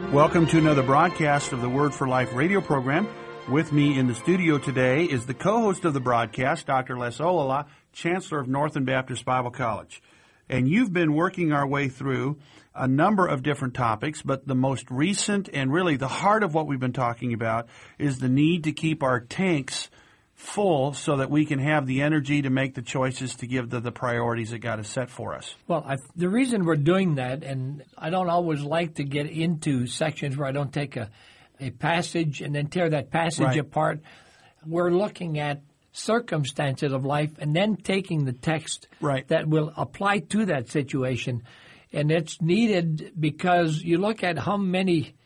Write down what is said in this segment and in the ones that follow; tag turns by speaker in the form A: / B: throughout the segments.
A: Welcome to another broadcast of the Word for Life radio program. With me in the studio today is the co-host of the broadcast, Dr. Les Olala, Chancellor of Northern Baptist Bible College. And you've been working our way through a number of different topics, but the most recent and really the heart of what we've been talking about is the need to keep our tanks full so that we can have the energy to make the choices to give the priorities that God has set for us.
B: Well, the reason we're doing that, and I don't always like to get into sections where I don't take a passage and then tear that passage apart. We're looking at circumstances of life and then taking the text that will apply to that situation. And it's needed because you look at how many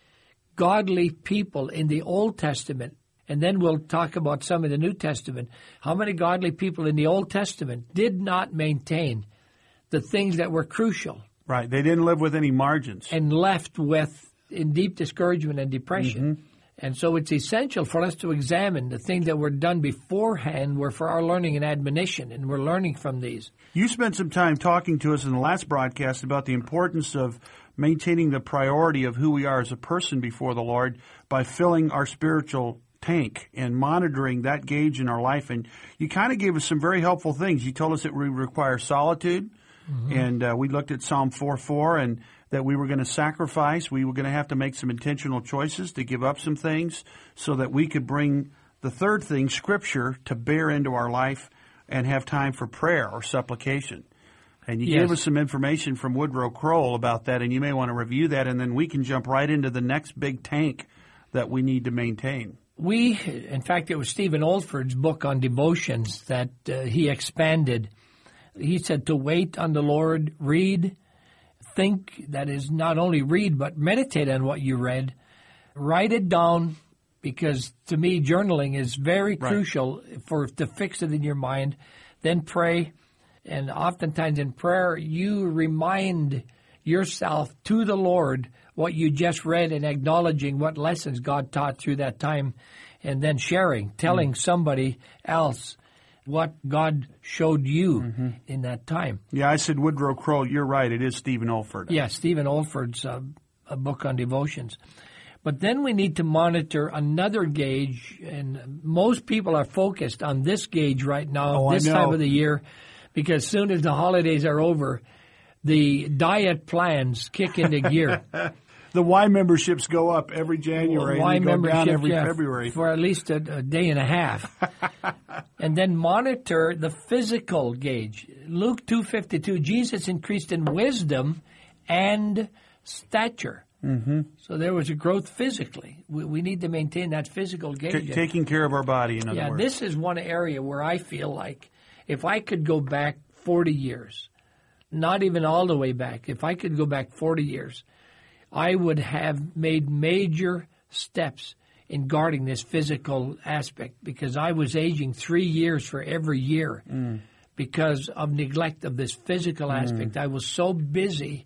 B: godly people in the Old Testament, and then we'll talk about some in the New Testament, how many godly people in the Old Testament did not maintain the things that were crucial.
A: Right. They didn't live with any margins.
B: And left in deep discouragement and depression. Mm-hmm. And so it's essential for us to examine the things that were done beforehand were for our learning and admonition, and we're learning from these.
A: You spent some time talking to us in the last broadcast about the importance of maintaining the priority of who we are as a person before the Lord by filling our spiritual tank and monitoring that gauge in our life. And you kind of gave us some very helpful things. You told us that we require solitude, and we looked at Psalm 4:4, and that we were going to sacrifice. We were going to have to make some intentional choices to give up some things so that we could bring the third thing, Scripture, to bear into our life and have time for prayer or supplication. And you gave us some information from Woodrow Kroll about that, and you may want to review that, and then we can jump right into the next big tank that we need to maintain.
B: In fact, it was Stephen Olford's book on devotions that he expanded. He said to wait on the Lord, read, think, that is not only read, but meditate on what you read. Write it down, because to me, journaling is very crucial to fix it in your mind. Then pray, and oftentimes in prayer, you remind yourself to the Lord what you just read and acknowledging what lessons God taught through that time, and then telling somebody else what God showed you in that time.
A: Yeah, I said Woodrow Kroll. You're right. It is Stephen Olford.
B: Yeah, Stephen Olford's a book on devotions. But then we need to monitor another gauge, and most people are focused on this gauge right now, this time of the year, because as soon as the holidays are over, the diet plans kick into gear.
A: The Y memberships go up every January and they go down every February.
B: For at least a day and a half. And then monitor the physical gauge. Luke 2:52, Jesus increased in wisdom and stature. Mm-hmm. So there was a growth physically. We need to maintain that physical gauge.
A: Taking care of our body, in other words.
B: Yeah, this is one area where I feel like if I could go back 40 years, not even all the way back, if I could go back 40 years, I would have made major steps in guarding this physical aspect, because I was aging 3 years for every year because of neglect of this physical aspect. I was so busy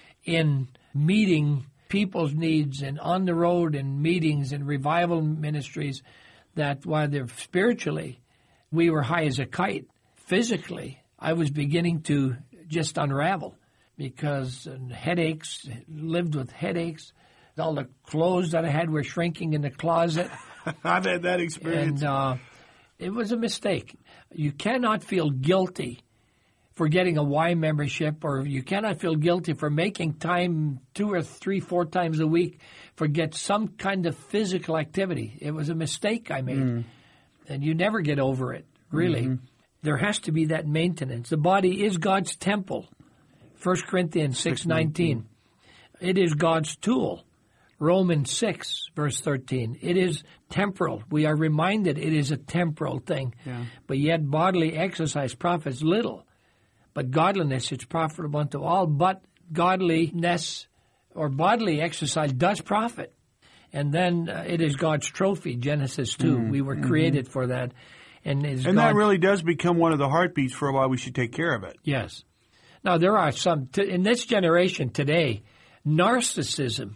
B: in meeting people's needs and on the road and meetings and revival ministries that while they're spiritually, we were high as a kite. Physically, I was beginning to just unravel, because headaches, lived with headaches. All the clothes that I had were shrinking in the closet.
A: I've had that experience.
B: And it was a mistake. You cannot feel guilty for getting a Y membership, or you cannot feel guilty for making time 2 or 3, 4 times a week for get some kind of physical activity. It was a mistake I made. And you never get over it, really. There has to be that maintenance. The body is God's temple. 1 Corinthians 6:19. It is God's tool. Romans 6, verse 13. It is temporal. We are reminded it is a temporal thing. Yeah. But yet bodily exercise profits little. But godliness is profitable unto all. But godliness or bodily exercise does profit. And then it is God's trophy, Genesis 2. We were created for that. And
A: that really does become one of the heartbeats for why we should take care of it.
B: Yes. Now, there are some, in this generation today, narcissism.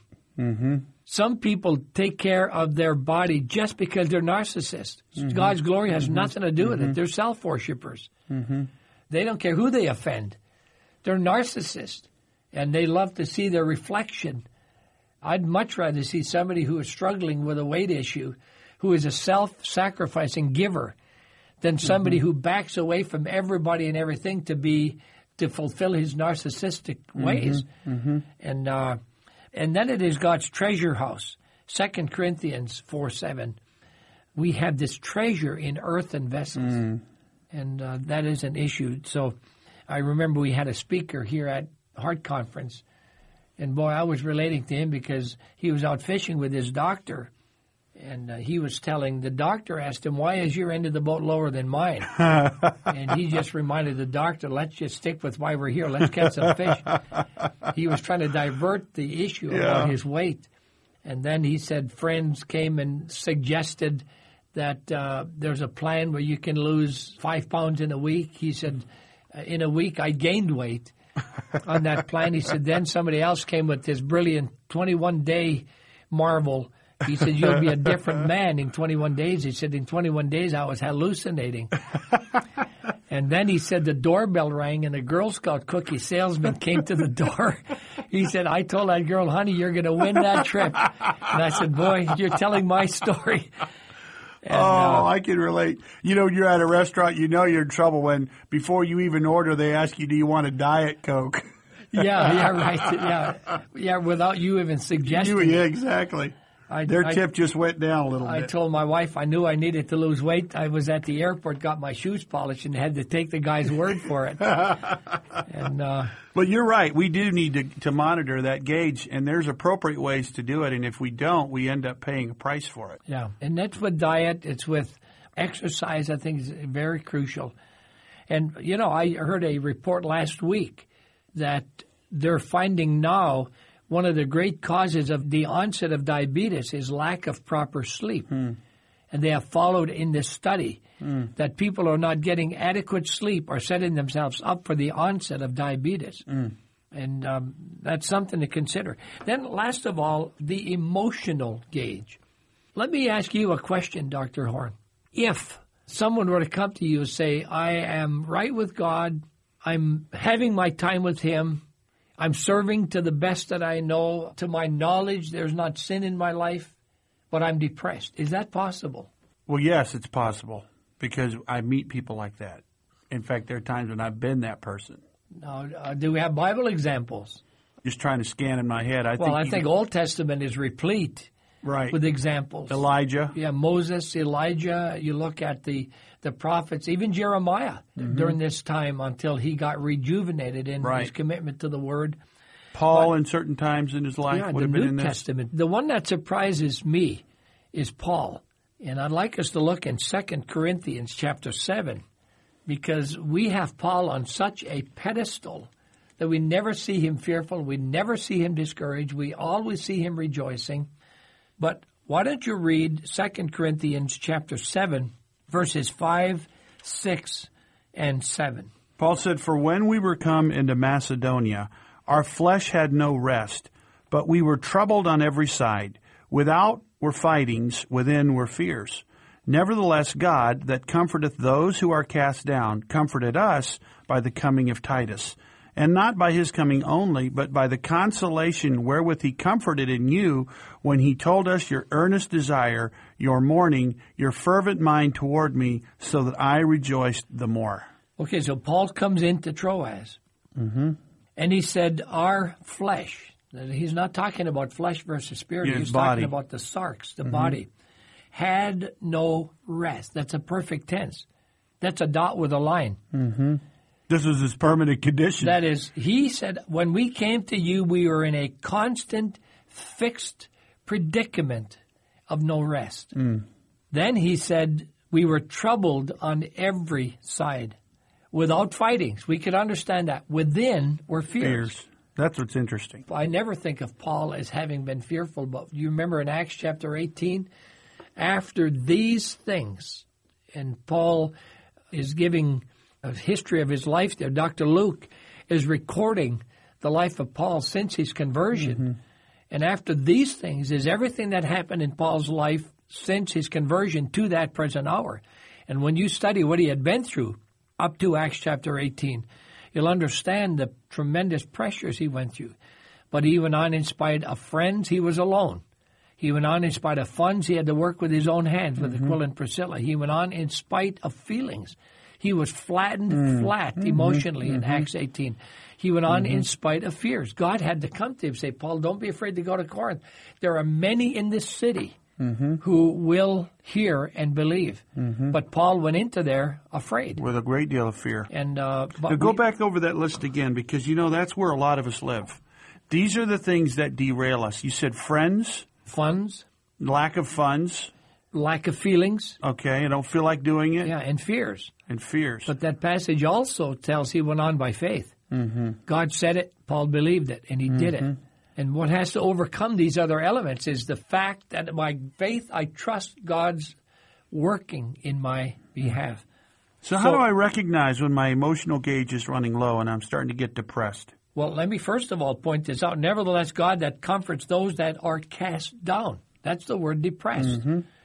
B: Some people take care of their body just because they're narcissists. God's glory has nothing to do with it. They're self-worshipers. They don't care who they offend. They're narcissists, and they love to see their reflection I'd much rather see somebody who is struggling with a weight issue, who is a self-sacrificing giver, than somebody who backs away from everybody and everything to fulfill his narcissistic ways. And then it is God's treasure house. 2 Corinthians 4:7. We have this treasure in earthen vessels, and that is an issue. So I remember we had a speaker here at Heart Conference, and boy, I was relating to him because he was out fishing with his doctor, and he was telling, the doctor asked him, why is your end of the boat lower than mine? And he just reminded the doctor, let's just stick with why we're here. Let's catch some fish. He was trying to divert the issue about his weight. And then he said friends came and suggested that there's a plan where you can lose 5 pounds in a week. He said, in a week I gained weight on that plan. He said, then somebody else came with this brilliant 21-day marvel. He said, you'll be a different man in 21 days. He said, in 21 days I was hallucinating. And then he said the doorbell rang and a Girl Scout cookie salesman came to the door. He said, I told that girl, honey, you're going to win that trip. And I said, boy, you're telling my story. And,
A: I can relate. You know, you're at a restaurant, you know you're in trouble when before you even order, they ask you, do you want a Diet Coke?
B: Yeah, right. Yeah, without you even suggesting.
A: Yeah, exactly. Their tip just went down a little bit.
B: I told my wife I knew I needed to lose weight. I was at the airport, got my shoes polished, and had to take the guy's word for it.
A: But you're right. We do need to monitor that gauge, and there's appropriate ways to do it. And if we don't, we end up paying a price for it.
B: Yeah, and that's with diet. It's with exercise. I think is very crucial. And, you know, I heard a report last week that they're finding now one of the great causes of the onset of diabetes is lack of proper sleep. And they have followed in this study that people who are not getting adequate sleep are setting themselves up for the onset of diabetes. And that's something to consider. Then, last of all, the emotional gauge. Let me ask you a question, Dr. Horn. If someone were to come to you and say, I am right with God, I'm having my time with Him, I'm serving to the best that I know. To my knowledge, there's not sin in my life, but I'm depressed. Is that possible?
A: Well, yes, it's possible because I meet people like that. In fact, there are times when I've been that person.
B: Now, do we have Bible examples?
A: Just trying to scan in my head.
B: I think Old Testament is replete with examples.
A: Elijah.
B: Yeah, Moses, Elijah. You look at the prophets, even Jeremiah during this time until he got rejuvenated in his commitment to the Word.
A: Paul in certain times in his life would have been in this.
B: The New Testament. The one that surprises me is Paul. And I'd like us to look in 2 Corinthians chapter 7 because we have Paul on such a pedestal that we never see him fearful, we never see him discouraged, we always see him rejoicing. But why don't you read 2 Corinthians chapter 7, verses 5, 6, and 7.
A: Paul said, for when we were come into Macedonia, our flesh had no rest, but we were troubled on every side. Without were fightings, within were fears. Nevertheless, God, that comforteth those who are cast down, comforted us by the coming of Titus. And not by his coming only, but by the consolation wherewith he comforted in you, when he told us your earnest desire, your mourning, your fervent mind toward me, so that I rejoiced the more.
B: Okay, so Paul comes into Troas, and he said, our flesh. He's not talking about flesh versus spirit. He's talking about the sarx, the body, had no rest. That's a perfect tense. That's a dot with a line.
A: This was his permanent condition.
B: That is, he said, when we came to you, we were in a constant, fixed predicament of no rest. Then he said, we were troubled on every side without fightings. We could understand that. Within were fears.
A: That's what's interesting.
B: I never think of Paul as having been fearful, but you remember in Acts chapter 18, after these things, and Paul is giving a history of his life there. Dr. Luke is recording the life of Paul since his conversion. And after these things is everything that happened in Paul's life since his conversion to that present hour. And when you study what he had been through up to Acts chapter 18, you'll understand the tremendous pressures he went through. But he went on in spite of friends, he was alone. He went on in spite of funds, he had to work with his own hands with Aquila and Priscilla. He went on in spite of feelings. He was flattened flat emotionally in Acts 18. He went on in spite of fears. God had to come to him and say, Paul, don't be afraid to go to Corinth. There are many in this city who will hear and believe. But Paul went into there afraid.
A: With a great deal of fear.
B: And
A: Now go back over that list again, because, that's where a lot of us live. These are the things that derail us. You said friends.
B: Funds.
A: Lack of funds.
B: Lack of feelings.
A: Okay, I don't feel like doing it.
B: Yeah, and fears.
A: And fears.
B: But that passage also tells he went on by faith. God said it, Paul believed it, and he did it. And what has to overcome these other elements is the fact that by faith I trust God's working in my behalf.
A: So how do I recognize when my emotional gauge is running low and I'm starting to get depressed?
B: Well, let me first of all point this out. Nevertheless, God that comforts those that are cast down. That's the word depressed.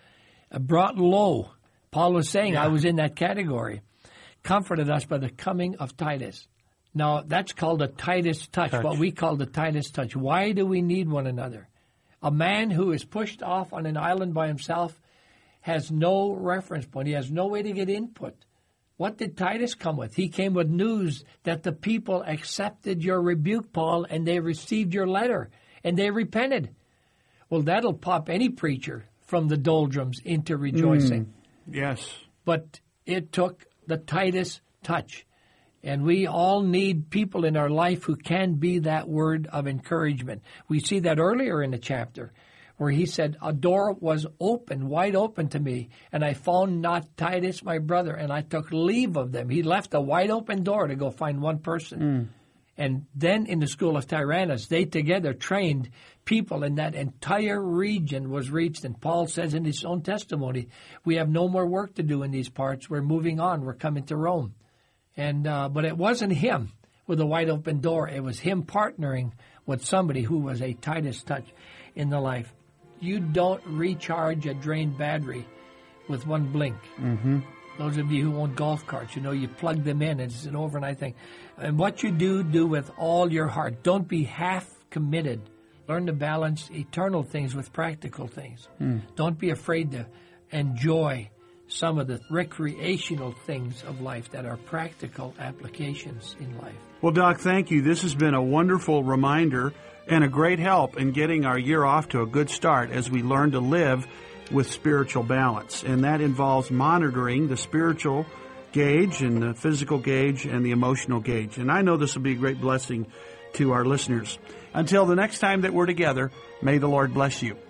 B: Brought low. Paul was saying, I was in that category. Comforted us by the coming of Titus. Now, that's called a Titus touch, what we call the Titus touch. Why do we need one another? A man who is pushed off on an island by himself has no reference point. He has no way to get input. What did Titus come with? He came with news that the people accepted your rebuke, Paul, and they received your letter, and they repented. Well, that'll pop any preacher from the doldrums into rejoicing.
A: Yes.
B: But it took the Titus touch. And we all need people in our life who can be that word of encouragement. We see that earlier in the chapter where he said, a door was open, wide open to me, and I found not Titus, my brother, and I took leave of them. He left a wide open door to go find one person. And then in the school of Tyrannus, they together trained people, and that entire region was reached. And Paul says in his own testimony, we have no more work to do in these parts. We're moving on. We're coming to Rome. And but it wasn't him with a wide open door. It was him partnering with somebody who was a Titus touch in the life. You don't recharge a drained battery with one blink. Those of you who own golf carts, you plug them in. It's an overnight thing. And what you do with all your heart. Don't be half committed. Learn to balance eternal things with practical things. Don't be afraid to enjoy some of the recreational things of life that are practical applications in life.
A: Well, Doc, thank you. This has been a wonderful reminder and a great help in getting our year off to a good start as we learn to live with spiritual balance. And that involves monitoring the spiritual gauge and the physical gauge and the emotional gauge. And I know this will be a great blessing to our listeners. Until the next time that we're together, may the Lord bless you.